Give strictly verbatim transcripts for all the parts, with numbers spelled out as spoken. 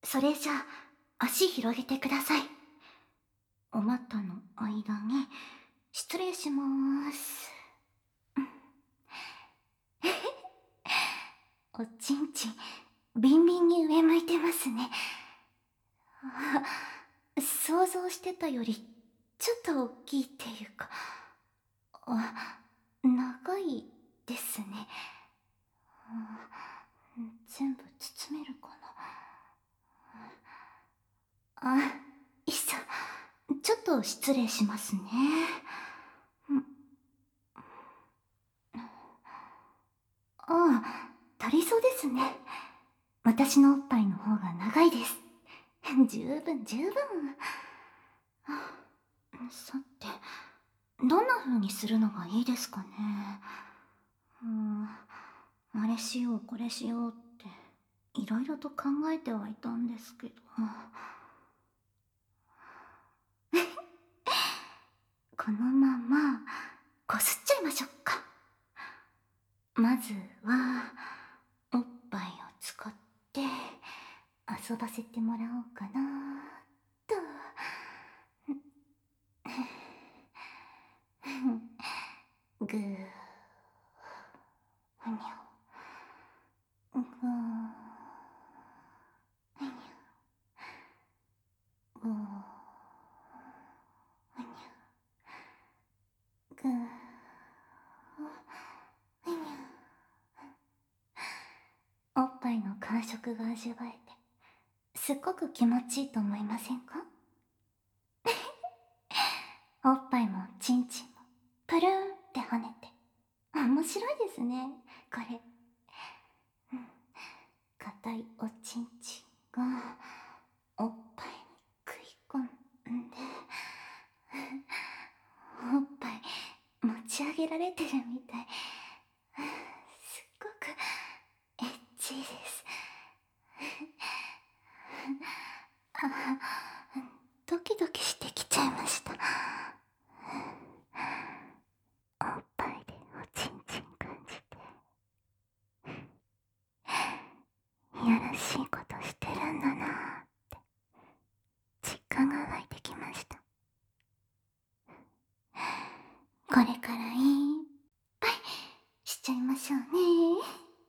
それじゃあ足広げてください。お股の間に失礼します。おちんちんビンビンに上向いてますね。あ、想像してたよりちょっと大きいっていうか、あ、長いですね。全部包めるかな。あ、いっそちょっと失礼しますね。ああ、足りそうですね。私のおっぱいの方が長いです。十分十分。さて、どんな風にするのがいいですかね。うーん、あれしようこれしようっていろいろと考えてはいたんですけど。このままこすっちゃいましょうか。まずはおっぱいを使って遊ばせてもらおうかなと。ぐーふにょぐーふにょぐーふにょぐーふにょ。おっぱいの感触が味わえてすっごく気持ちいいと思いませんか？おっぱいもちんちんもプルーンって跳ねて面白いですね、これ。硬いおちんちんがおっぱいに食い込んで、おっぱい持ち上げられてるみたい。すっごくエッチーです。あ、ドキドキしてきちゃいました。おっぱいでおちんちん感じていやらしいことしてるんだなーって実感が湧いてきました。これからいっぱいしちゃいましょうね。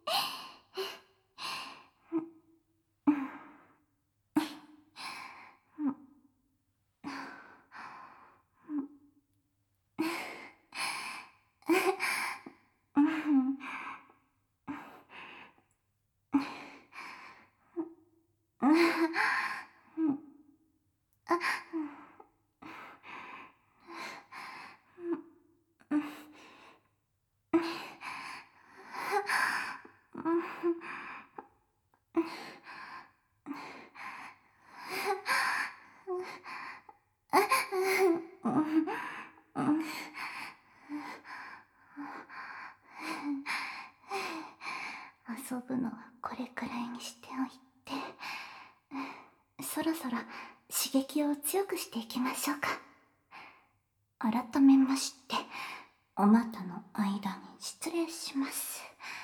遊ぶのはこれくらいにしておいて、そろそろ刺激を強くしていきましょうか。改めましてお股の間に失礼します。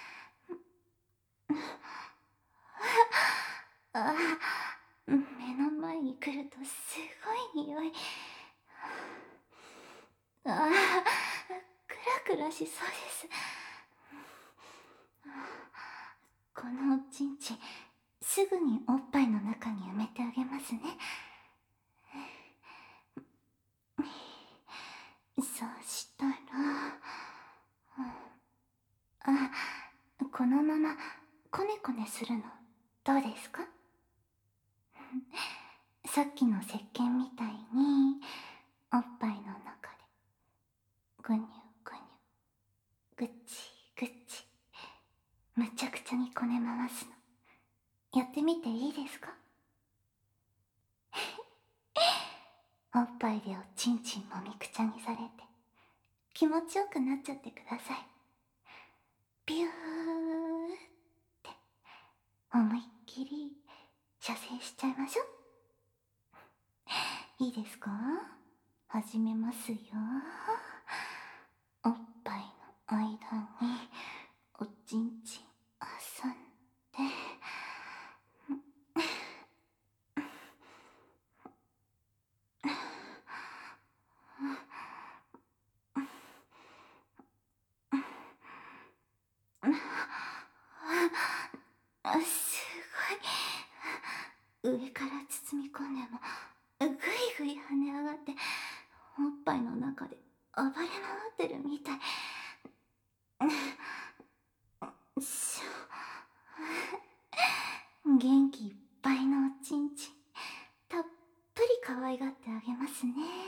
ああ、目の前に来るとすごい匂い。ああ、クラクラしそうです。このおちんちんすぐにおっぱいの中に埋めてあげますね。そうしたら、あ、このままコネコネするのどうですか？さっきの石鹸みたいにおっぱいの中でぐにゅぐにゅぐっちぐっちむちゃくちゃにこね回すのやってみていいですか？おっぱいでおちんちんもみくちゃにされて気持ちよくなっちゃってください。ビューって思いっきり射精しちゃいましょう。いいですか？始めますよ。おっぱいの間におちんちん挟んで、 上から包み込んでもぐいぐい跳ね上がっておっぱいの中で暴れ回ってるみたい。しょ元気いっぱいのおちんちんたっぷり可愛がってあげますね。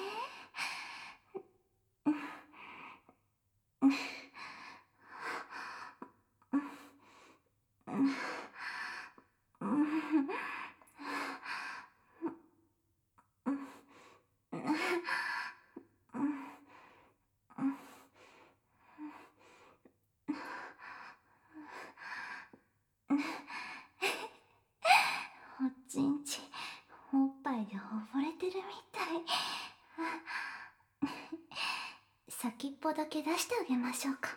おちんちんおっぱいで溺れてるみたい。先っぽだけ出してあげましょうか。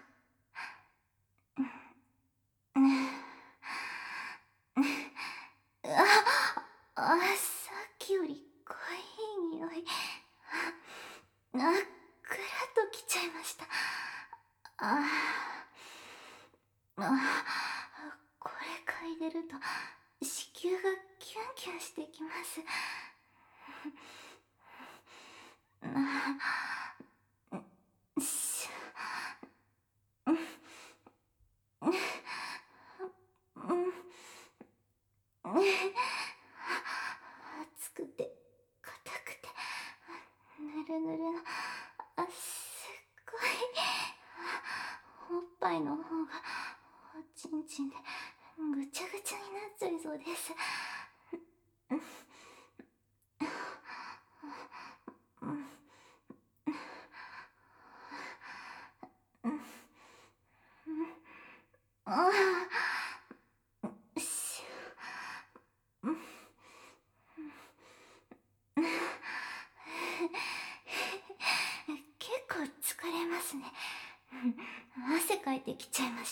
あ、あ、さっきより濃い匂い。あ、くらっときちゃいました。ああ、これ嗅いでると子宮がキュンキュンしてきます。あ、しょ、熱くて硬くてぬるぬるの、あ、すっごい。おっぱいの方がおちんちんでぐちゃぐちゃになっちゃいそうです。ああ、しょ、結構疲れますね。汗かいてきちゃいました。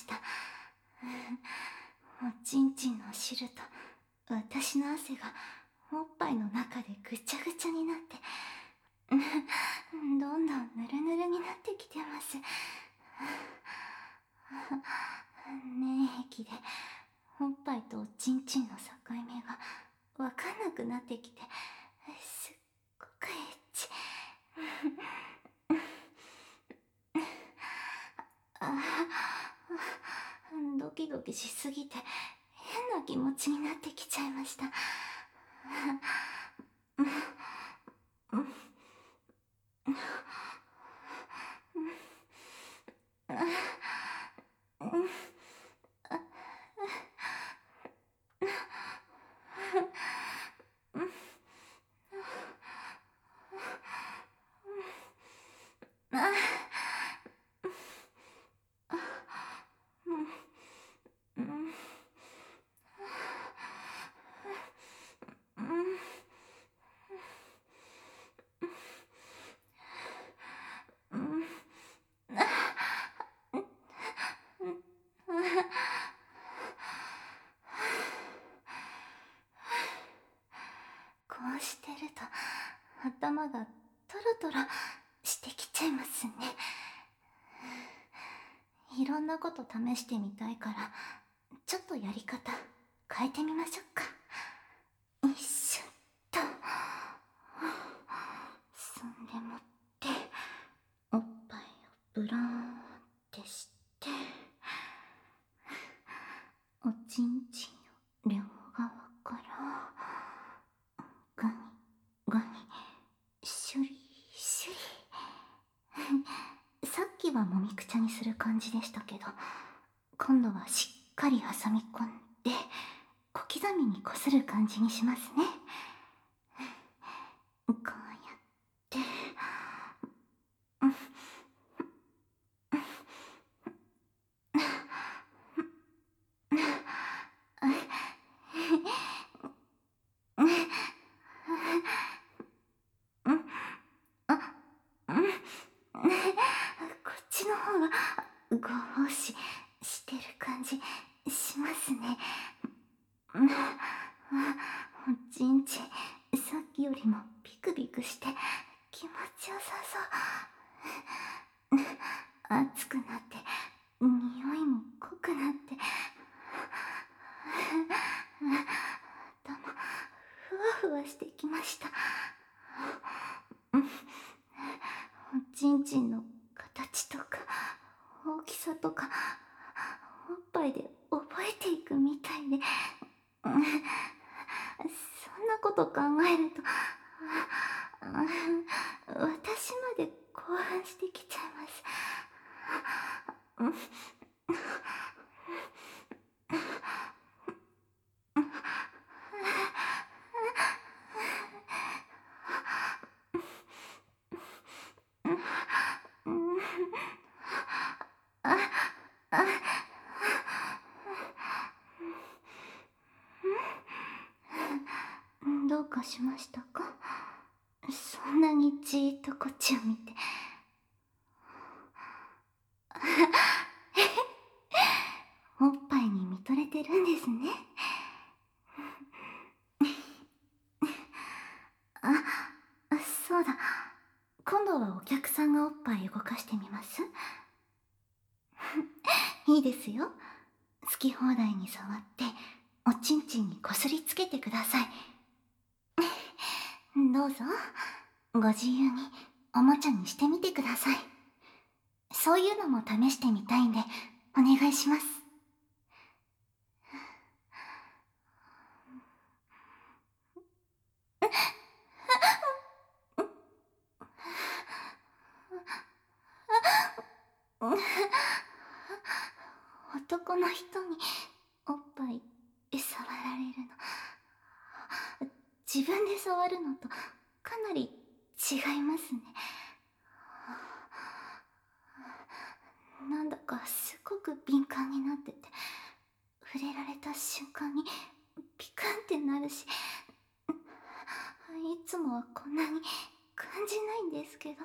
おちんちんの汁と私の汗がおっぱいの中でぐちゃぐちゃになってどんどんぬるぬるになってきてます。粘液でおっぱいとおちんちんの境目がわかんなくなってきてすっごくエッチ。あ、ドキドキしすぎて変な気持ちになってきちゃいました。こうしてると頭がトロトロしてきちゃいますね。いろんなこと試してみたいからちょっとやり方変えてみましょうか。よいしょっと。そんでもっておっぱいをブローンってしておちんちんを両側からガニガニシュリシュリ。さっきはもみくちゃにする感じでしたけど今度はしっかり挟み込んで小刻みにこする感じにしますね。こうやってこっちの方がご奉仕してる感じしますね。おちんちんさっきよりもピクピクして気持ちよさそう。熱くなって匂いも濃くなって頭ふわふわしてきました。おちんちんの形とか大きさとかおっぱいで覚えていくみたいで、そんなこと考えると私まで興奮してきちゃいます。どうかしましたか？そんなにじーっとこっちを見て。おっぱいに見とれてるんですね。あ、そうだ。今度はお客さんがおっぱい動かしてみます？いいですよ。好き放題に触っておちんちんにこすりつけてください。どうぞ、ご自由におもちゃにしてみてください。そういうのも試してみたいんでお願いします。男の人におっぱい触られるの、自分で触るのとかなり違いますね。なんだかすごく敏感になってて、触れられた瞬間にピクンってなるし、いつもはこんなに感じないんですけど。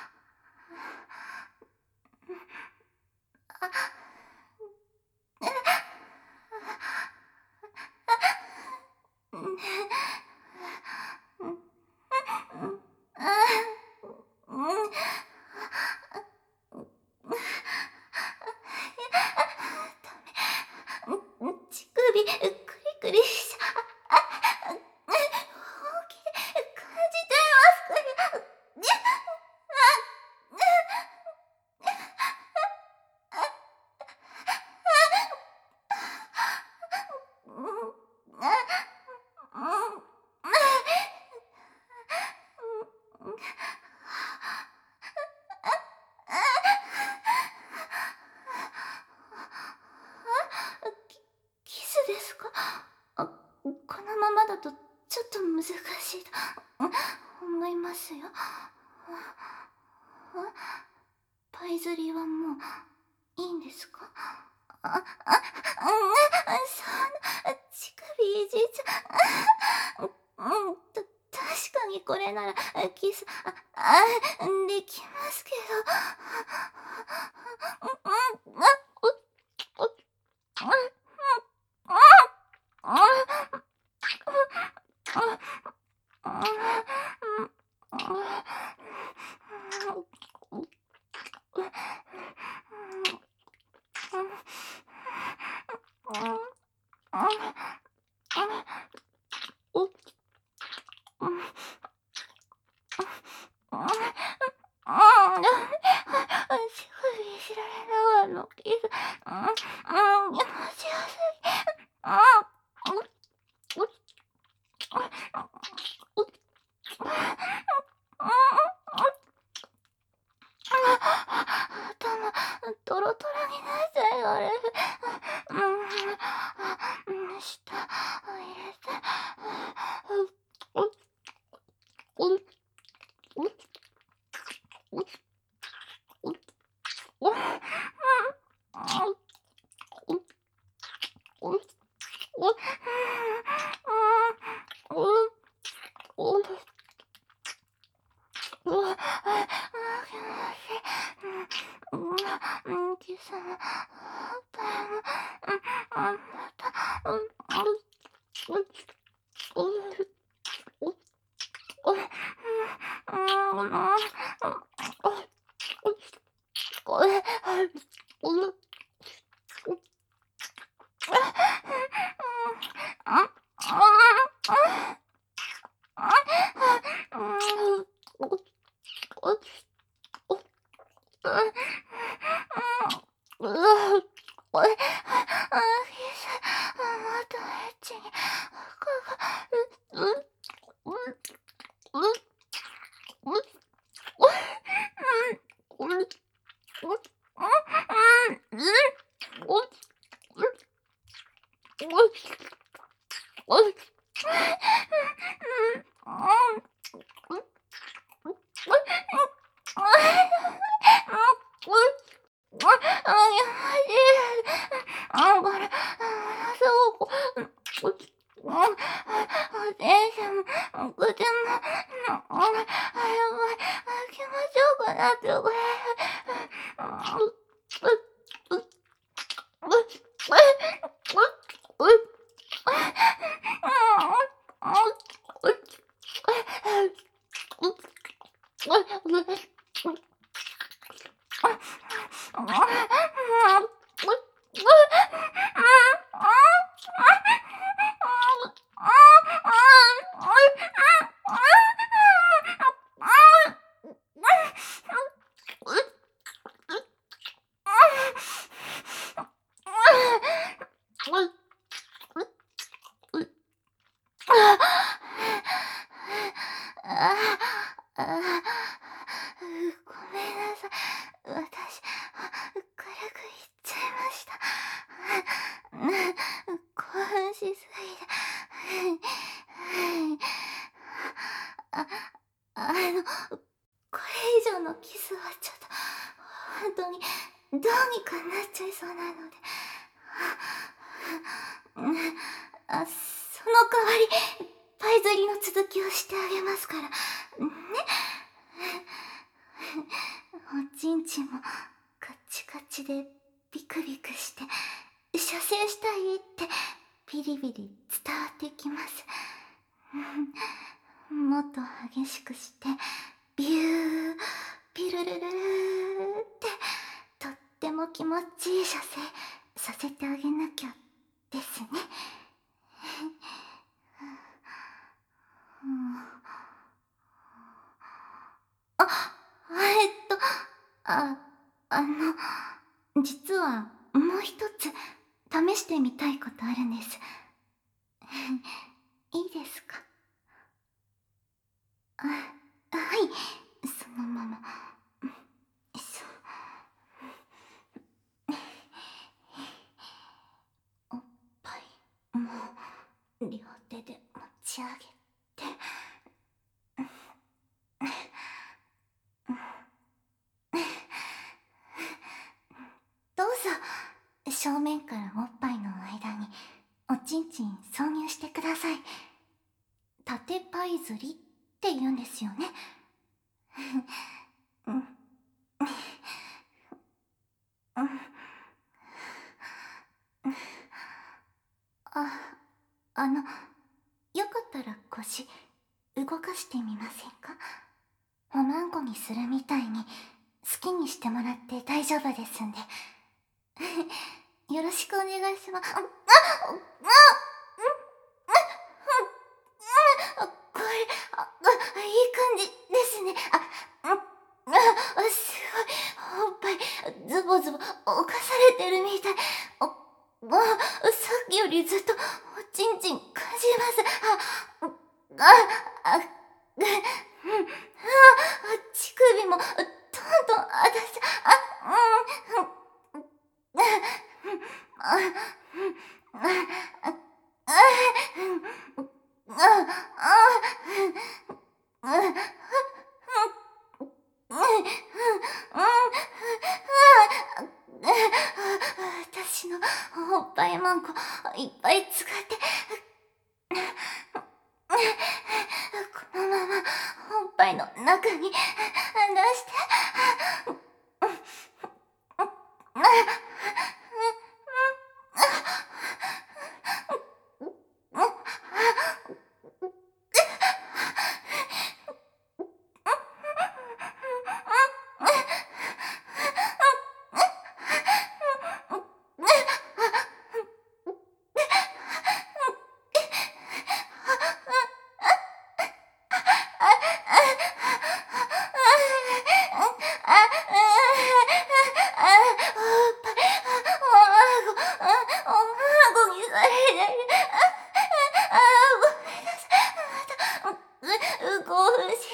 乳首クリクリしちゃ本気で感じてます。キスですか？あ、このままだとちょっと難しいと思いますよ。パイ釣りはもういいんですか？あ、あ、そんな、乳首いじっちゃ、うん、た、確かにこれならキス、あ、あ、できますけ乳首いじられながらのキス、うん、うん、気持ちよすぎ、頭トロトロになっちゃいます。うん、舌を入れて、キスのタイム、また、うん、 うわ、これ、あ、あ、ひさ、またエッチに、かが、う、う、う、う、う、う、うん、うん、うん、うん、うん、キスはちょっと本当にどうにかなっちゃいそうなので、あ、その代わりパイ釣りの続きをしてあげますからね。おちんちんもカチカチでビクビクして射精したいってビリビリ伝わってきます。もっと激しくしてビューピルルルルーってとっても気持ちいい射精させてあげなきゃですね。あ、えっとああの実はもう一つ試してみたいことあるんです。いいですか？あ、はい、そのまま。おっぱいもう両手で持ち上げて、どうぞ正面からおっぱいの間におちんちん挿入してください。縦パイ釣りって言うんですよね。うんうんあ、あの、よかったら腰動かしてみませんか？おまんこにするみたいに好きにしてもらって大丈夫ですんで。よろしくお願いします。あ、あ、あ、あ、これ、あ、あ、いい感じですね。あ、あ、あ、すごい、おっぱい、ズボズボ、犯されてるみたい。お、あ、さっきよりずっと、おちんちん感じます。あ、あ、あ、うん、あ、乳首も、トントン、あたし、あ、うん、あ、あ、あ、私のおっぱいマンコいっぱい使ってこのままおっぱいの中に出して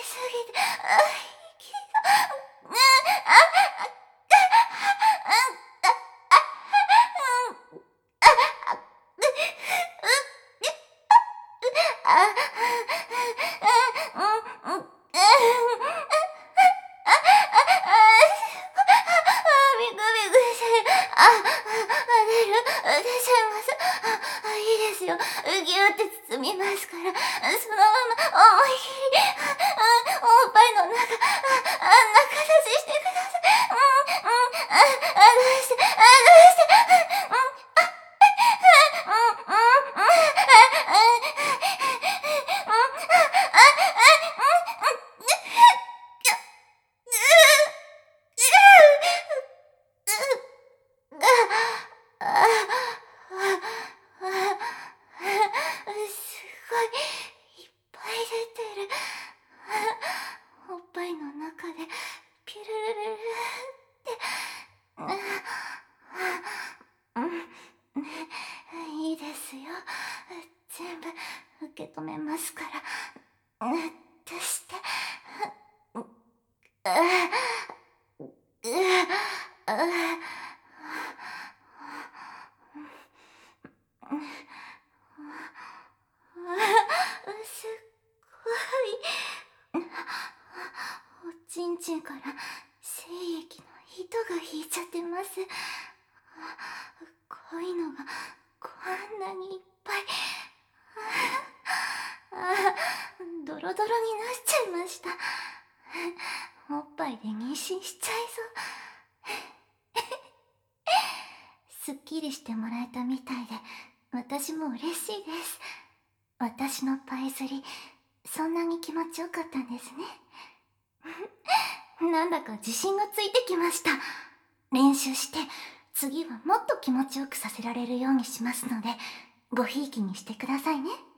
ぎて、あ、息が、うん、あ、あ、ぎゅーって包みますから、そのまま思い切り、あ、おっぱいの中、あ、あ、中出ししてください。うん、うん、あ、あ、出して、あ、出して、うん、あ、うん、うん、うん、あ、あ、うん、あ、あ、すごいいっぱい出てる。おっぱいの中でピュルルルルって、うん、いいですよ。全部受け止めますから。出して、う、う、う、すっごい。おちんちんから精液の糸が引いちゃってます。こういうのがこんなにいっぱい。あ、ドロドロになっちゃいました。おっぱいで妊娠しちゃいそう。すっきりしてもらえたみたいで、私も嬉しいです。私のパイ釣り、そんなに気持ちよかったんですね。なんだか自信がついてきました。練習して次はもっと気持ちよくさせられるようにしますので、ごひいきにしてくださいね。